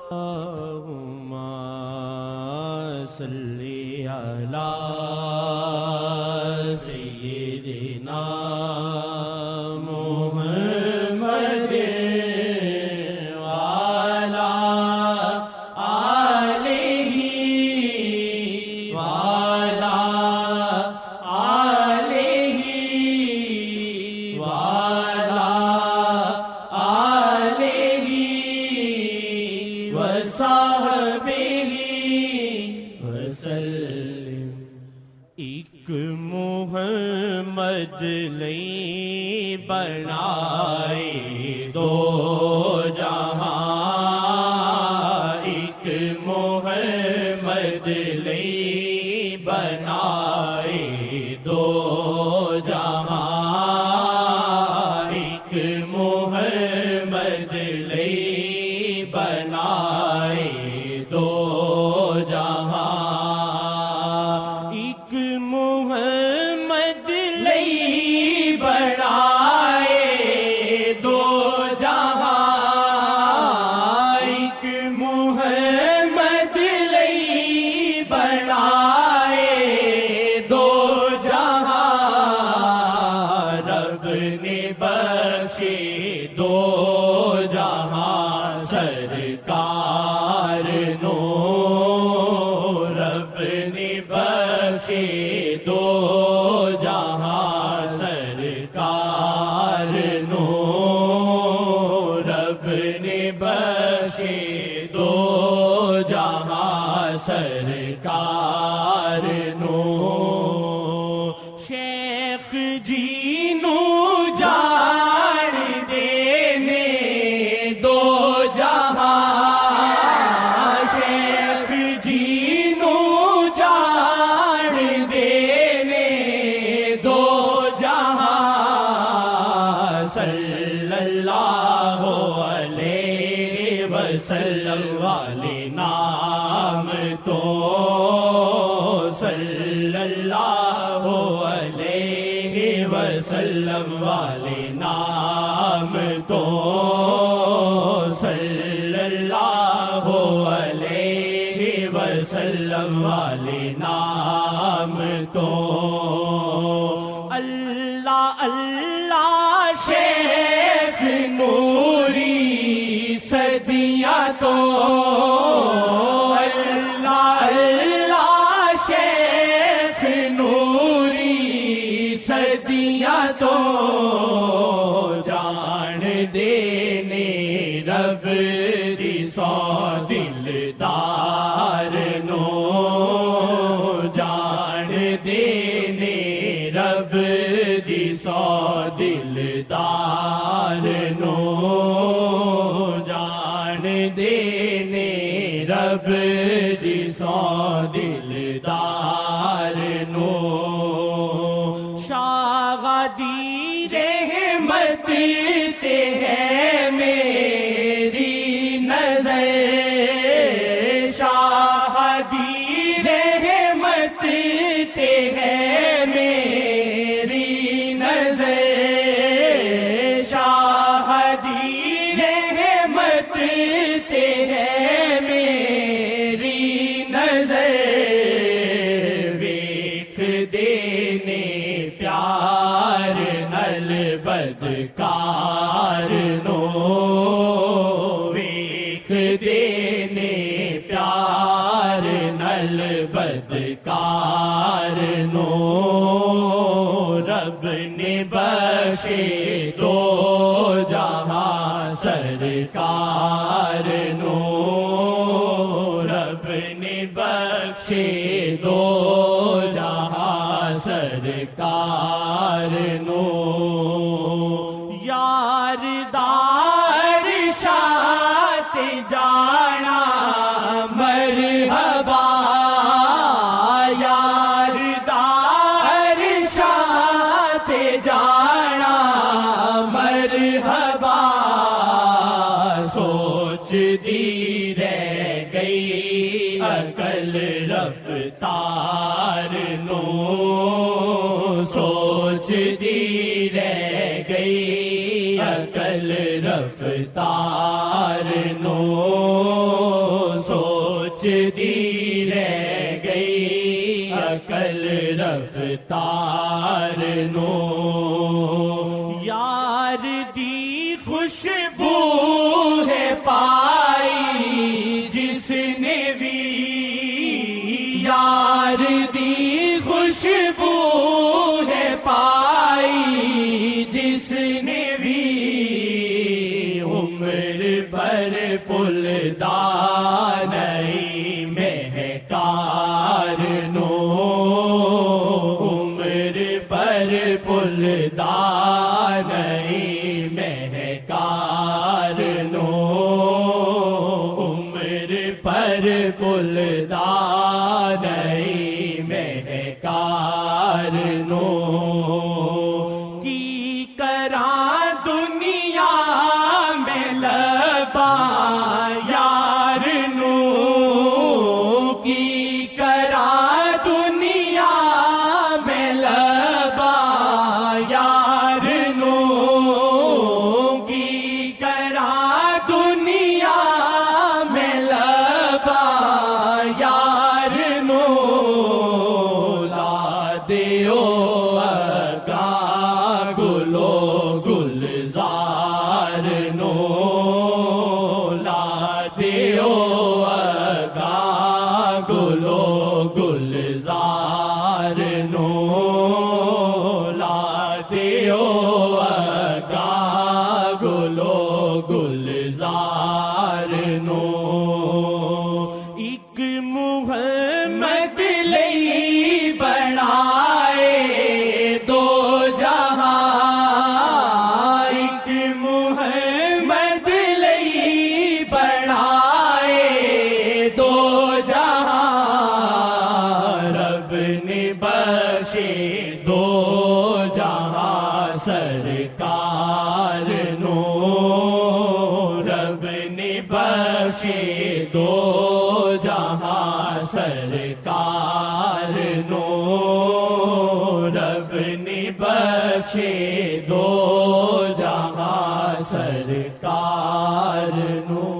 اللہم صلی علی سیدنا محمد وعلی آلہ وعلی آلہ وعلی آلہ وصحبہ وسلم۔ ایک محمد لئی بنائے دو جہاں، ایک محمد لئی بنائے دو جہاں، ایک محمد لئی بنائے دو جہاں، ایک محمد لئی بنائے دو جہاں، ایک محمد لئی بنائے دو جہاں، رب نے بخشے دو جہاں سرکار نو، رب نے بخشے دو جہاں سرکار نو، رب نے بخشے دو جہاں سرکار نو، شیخ جی نو جان دینے دو جہاں، شیخ جی نو جان دینے دو جہاں، صلی اللہ علیہ وسلم والے نام تو، صلی اللہ علیہ وسلم والے نام تو، صلی اللہ علیہ وسلم والے نام تو، اللہ اللہ شیخ نوری صدیاں تو، اللہ اللہ شیخ نوری صدیاں تو، جان دینے رب دی سو دلدار نو، جان دینے رب دی سو دلدار نو، جان دینے رب دی سو دلدار نو، شاغدی رحمت تے ہے میری نظر، شاہدی رحمت تے ہے میری نظر، شاہدی رحمت تے ہے میری نظر، ویکھ دینے پیار نل بدکار نو، ویکھ دینے پیار نل بدکار نو، رب نے بخشے دو جہاں سرکار نو، رب نے بخشے دو جہاں سرکار نو، یار دار شاہ جانا مرحبا، یار دار شاہ جانا مرحبا، سوچتی رہ گئی عقل رفتار نو، سوچتی رہ گئی عقل رفتار نو، سوچتی رہ گئی عقل رفتار نو، یار دی خوشبو ہے پائی جس نے بھی، یار دی خوشبو ہے پائی جس نے بھی، عمر پر پلدار نہیں مہکار نو، عمر پر پلدار نہیں مہکار نو، عمر پر پلدار نہیں مہکار نو، کی کراں دنیا میں لبا یار نو، کی کراں دنیا میں لبا یار نو، کی کراں دنیا میں لبا یار نو، لا دیو اگاں گلو گلزار نو، لا دیو اگاں گلو گلزار نو، لا دیو اگاں گلو گلزار نو، ایک محمد لئی بنائے دو جہاں، ایک محمد لئی بنائے دو جہاں، رب نے بخشے دو جہاں سرکار نو، رب نے بخشے دو جہاں سرکار نو، رب نے بخشے دو جہاں سرکار نو۔